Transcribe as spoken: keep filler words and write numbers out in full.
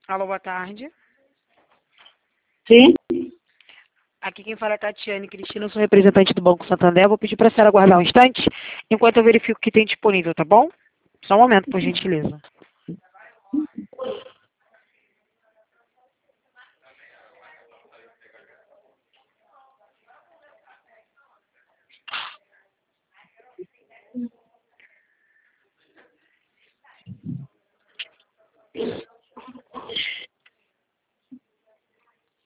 Alô, boa tarde. Sim? Aqui quem fala é Tatiane Cristina, eu sou representante do Banco Santander. Vou pedir para a senhora aguardar um instante enquanto eu verifico o que tem disponível, tá bom? Só um momento, por gentileza.